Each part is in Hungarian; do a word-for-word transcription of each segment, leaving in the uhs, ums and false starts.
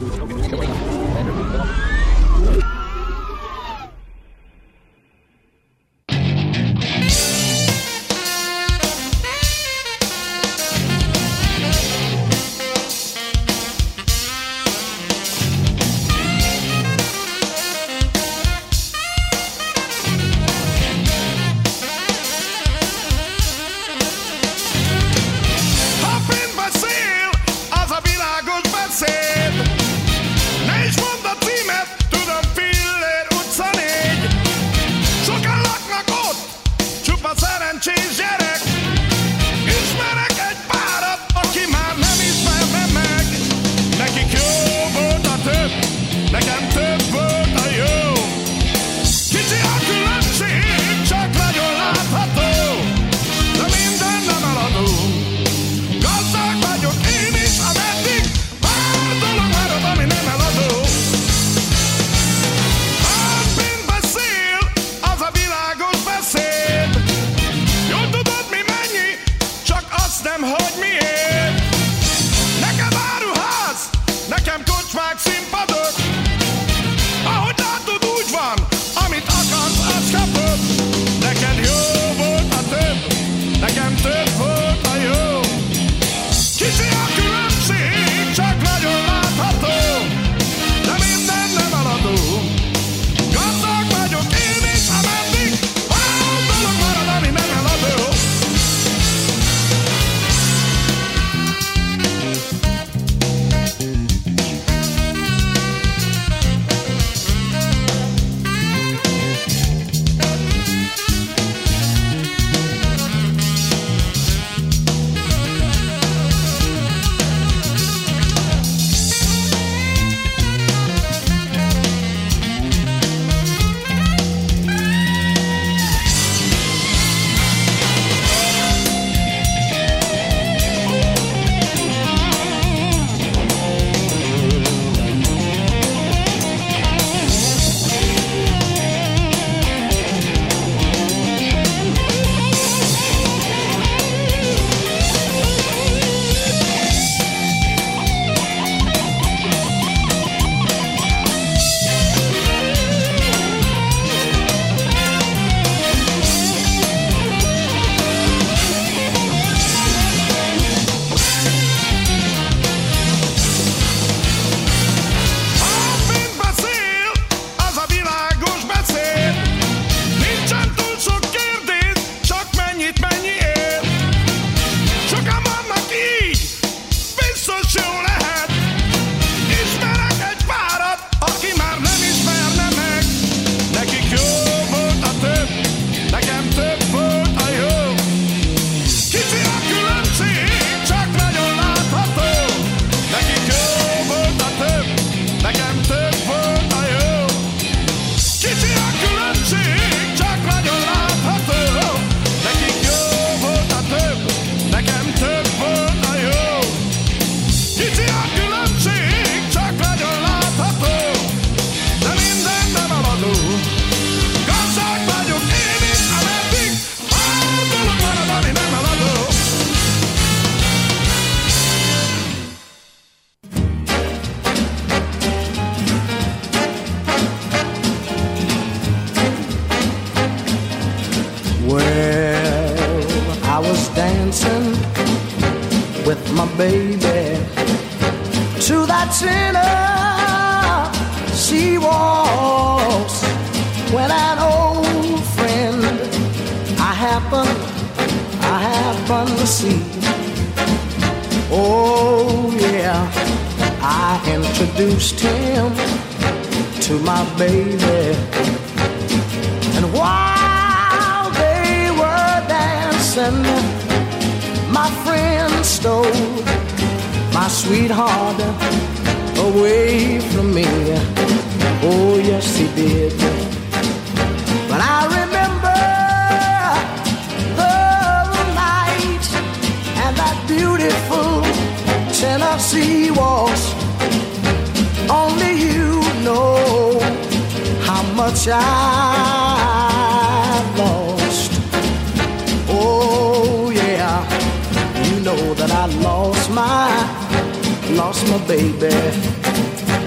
Lost my baby.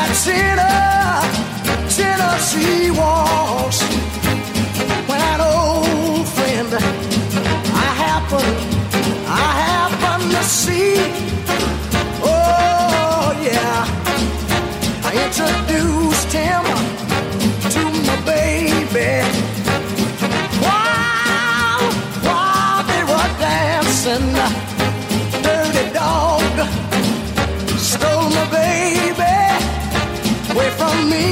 Tennessee walks. When an old friend I happen, I happen to see. Oh yeah, I introduced him to my baby. While, while they were dancing, dirty dog stole my baby away from me.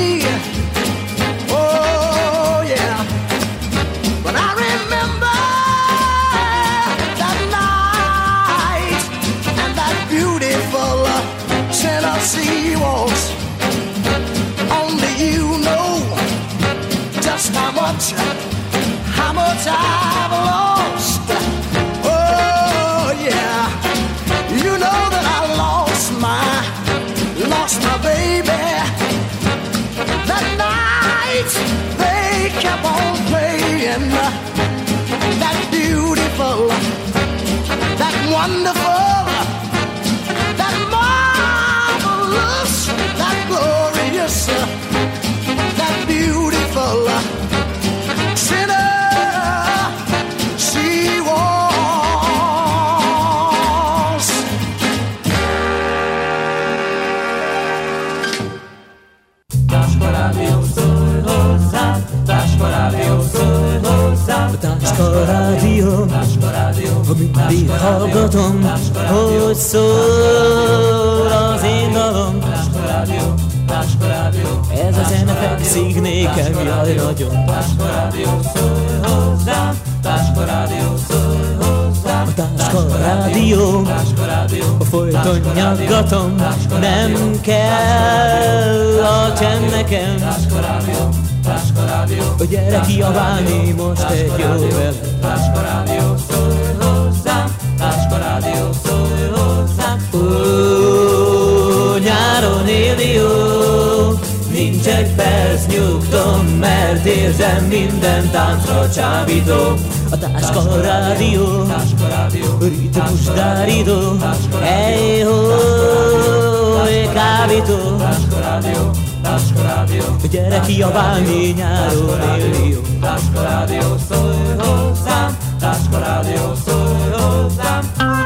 Oh yeah, but I remember that night and that beautiful Tennessee waltz. Only you know just how much, how much I've lost. Oh yeah, you know that I lost my, lost my baby. That night they kept on playing that beautiful, that wonderful, that marvelous, that glorious, that beautiful Tennessee waltz. Táska Rádió, szólj hozzám, Táska Rádió, szólj hozzám, Táska Rádió, Táska Rádió, mindig hallgatom, hogy szól az én dalom. Táska Rádió, Táska Rádió, Ez a zene fekszik nékem, jaj nagyon. Táska Rádió, szólj hozzám, Táska Rádió, szólj hozzám, Táska Rádió, Táska Rádió, folyton nyaggatom, nem kell a csend nekem. Táska Rádió, Táska Rádió, Gyere kiabálni most egy jó vele. Táska Rádió, szólj hozzám, Táska Rádió, szólj hozzám. Ó, nyáron élni jó, nincs egy perc nyugtom, mert érzem minden táncra csábító. A Táska Rádió, Táska Rádió, ritmus dárító, ej-hó, kábító. Táska Rádió, Táska Rádió, Gyere kiabálni, nyáron élni jó. Táska Rádió, szólj hozzám, Táska Rádió, szólj hozzám.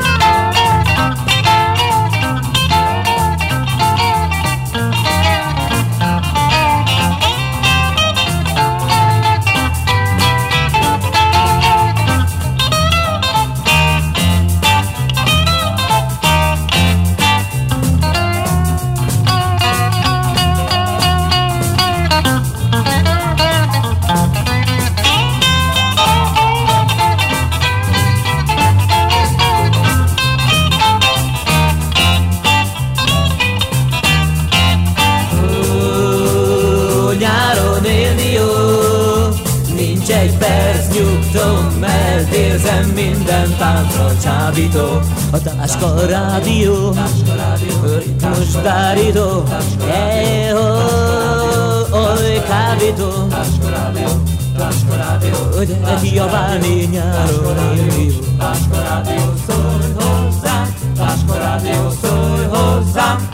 Mert érzem minden táncra csábító. A Táska Rádió, Táska Rádió, ritmus dárító, ej-hó, oly kábító. Táska Rádió, Táska Rádió, Gyere kiabálni, nyáron élni jó. Táska Rádió, szólj hozzám, Táska Rádió, szólj hozzám.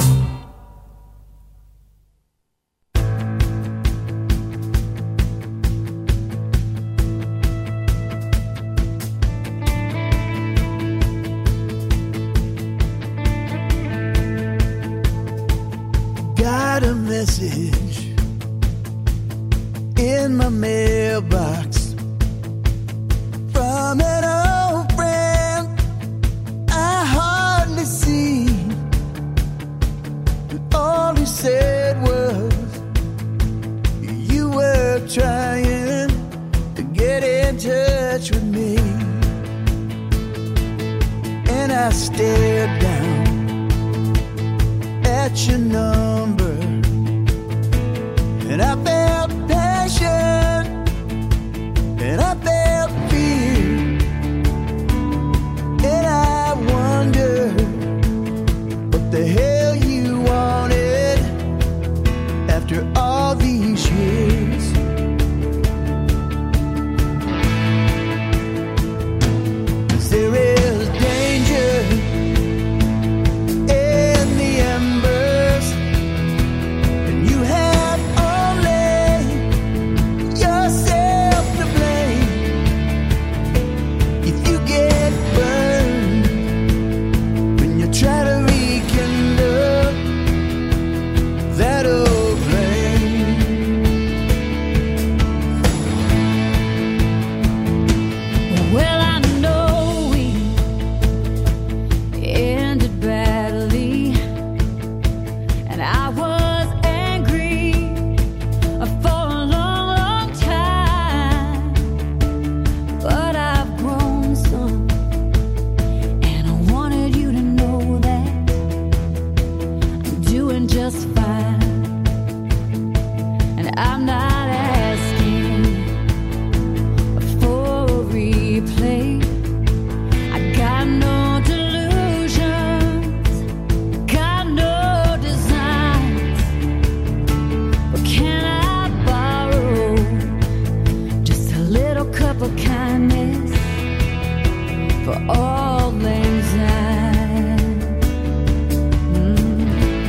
Got a message in my mailbox from an old friend I hardly see. But all he said was you were trying to get in touch with me. And I stared down at your number, and I felt passion, and I felt fear, and I wondered what the hell you wanted after all these years. There is danger in the embers for all lang syne. Mm.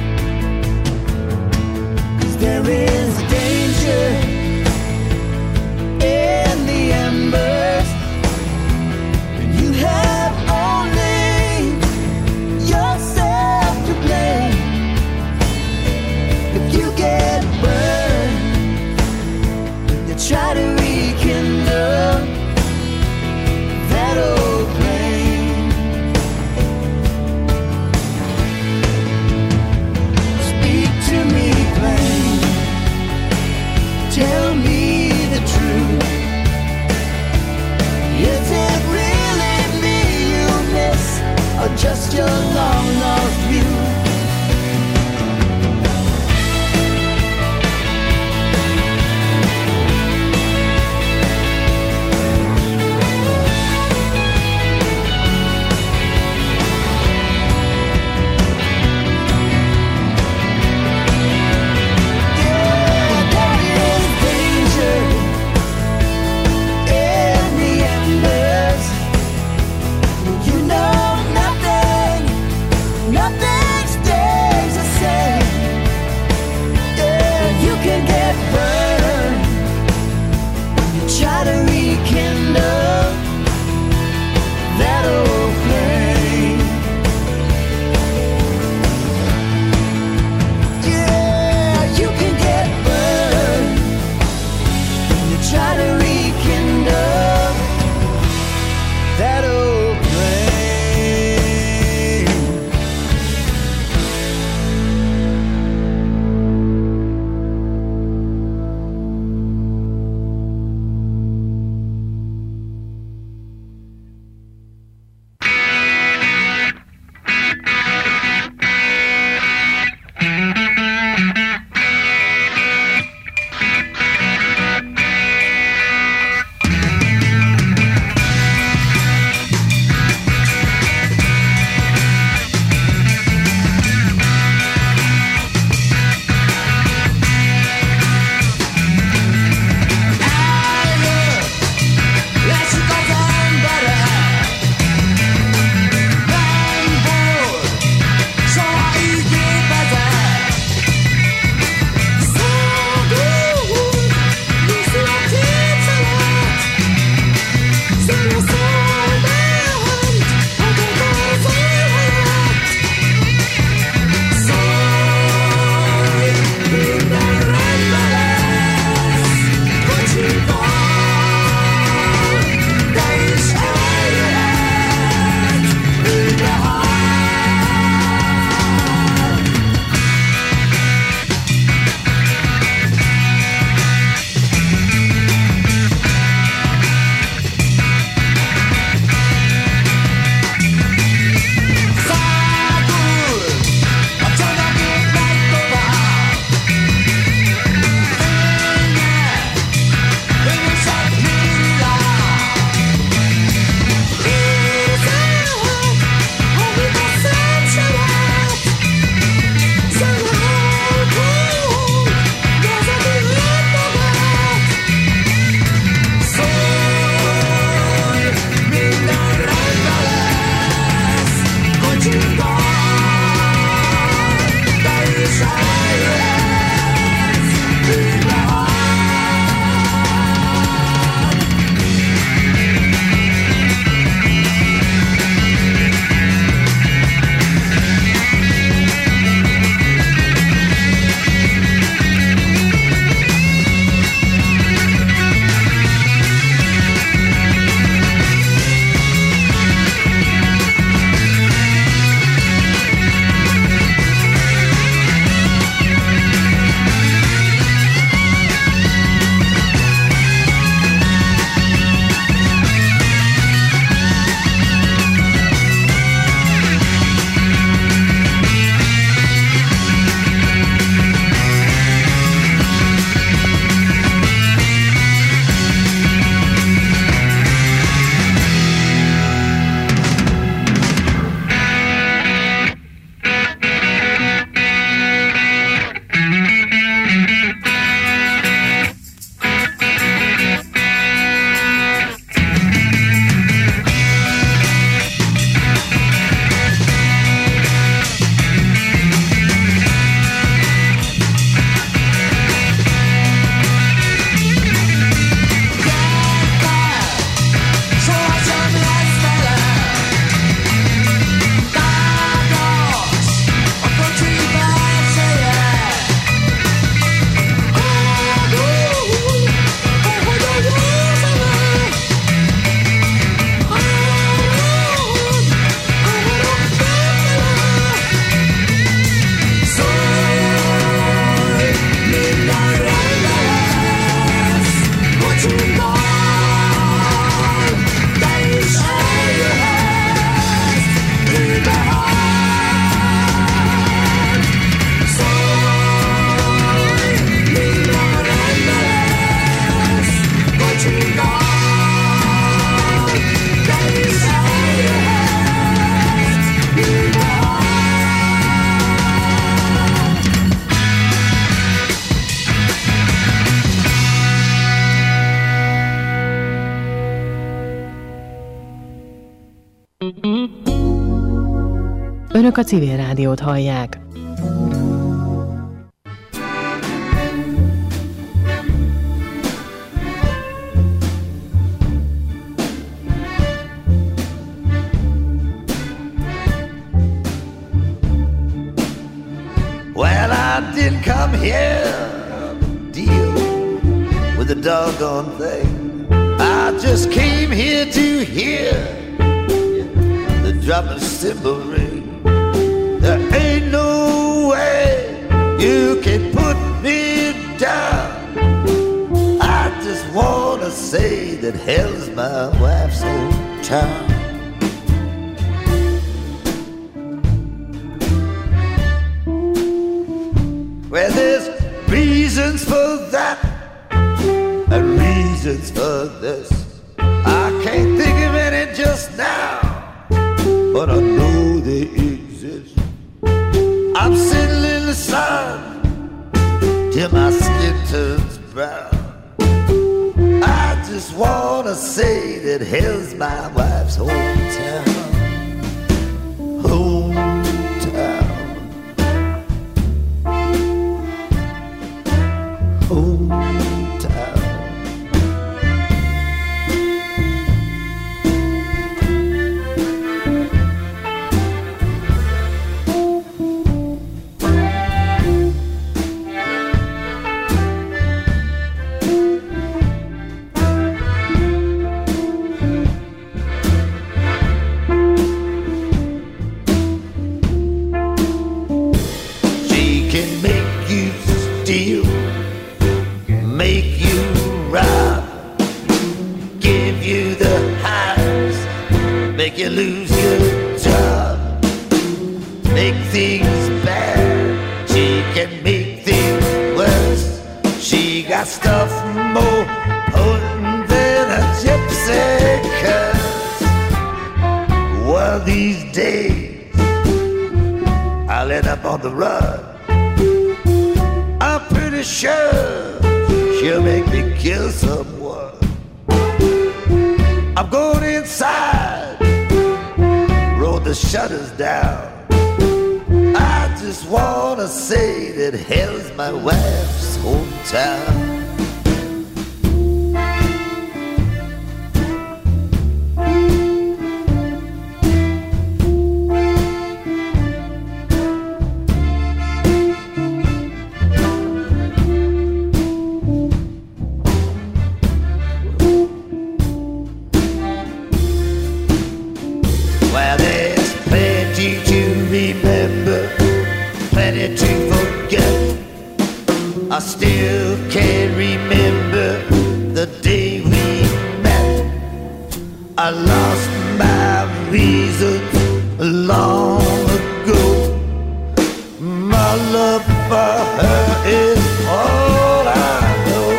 'Cause there is danger in the embers, and you have only yourself to blame. If you get burned, you try to rekindle that old flame. Önök a Civil Rádiót hallják. Well, I didn't come here to deal with a doggone thing. I just came here to hear the drumming cymbal ring. There ain't no way you can put me down. I just wanna say that hell's my wife's hometown. Well, there's reasons for that and reasons for this. I can't think of any just now, but I know they exist. I'm sitting in the sun till my skin turns brown. I just wanna say that hell's my wife's hometown. Hometown. Hometown. She can make you steal, make you rob, give you the highs, make you lose your job, make things bad. She can make things worse. She got stuff more potent than a gypsy curse. One of these days I'll end up on the run. I'm pretty sure she'll make me kill someone. I'm going inside, roll the shutters down. I just wanna say that hell's my wife's hometown. Well, there's plenty to remember, plenty to forget. I still can't remember the day we met. I lost my reason long ago. My love for her is all I know.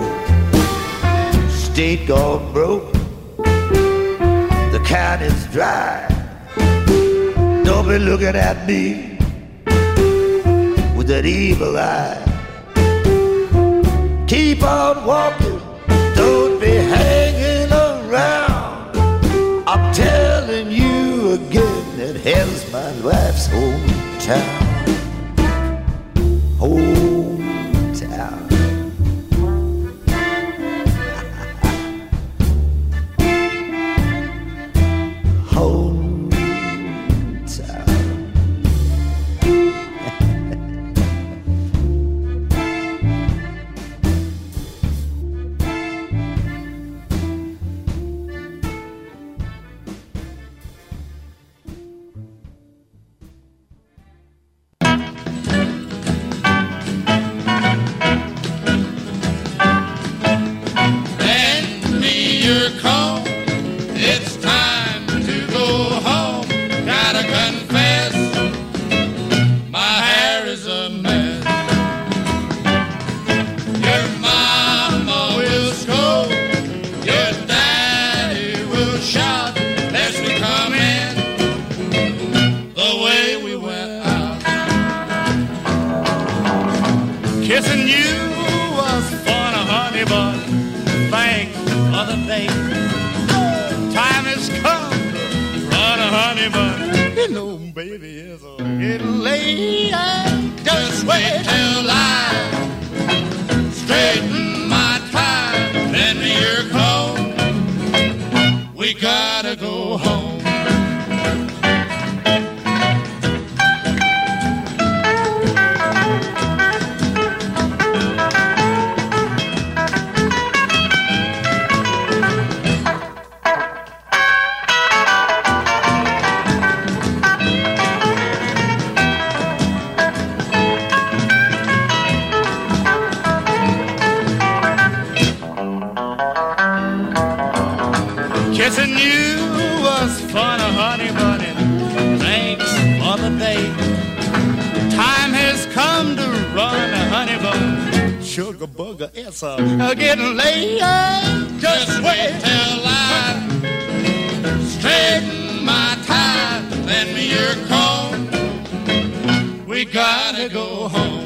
State gone broke, the cannon's dry. Don't be looking at me with that evil eye. Keep on walking, don't be hanging around. I'm telling you again that hell's my wife's hometown. Hometown. Home. honey bun. You know, baby, it's getting late. Just wait till I straighten my tie, then you're cold. We gotta go home. Kissing you was fun, honey bunny. Thanks for the day. Time has come to run, honey bun. Sugar booger, it's a getting late. Just wait till I straighten my tie, then you're cold. We gotta go home.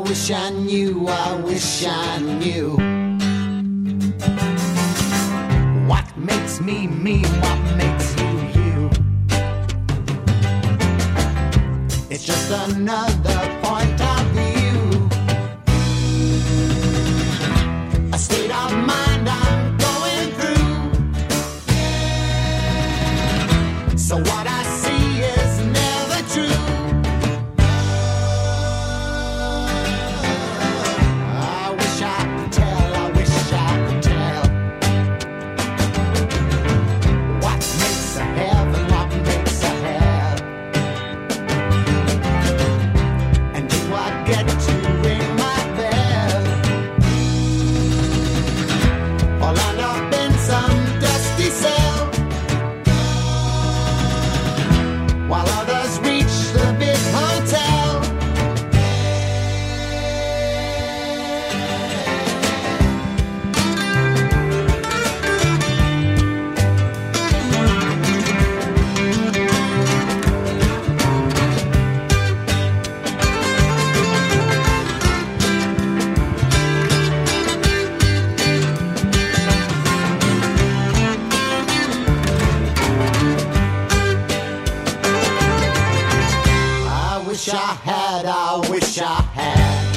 wish I knew, I wish I knew what makes me me, what makes you you. It's just another point of view, a state of mind I'm going through. So what I see is never true. I wish I could tell, I wish I could tell what makes a heaven, what makes a hell. And do I get to ring my bell or land up in some dusty cell while others reach the big hotel? I wish I had, I wish I had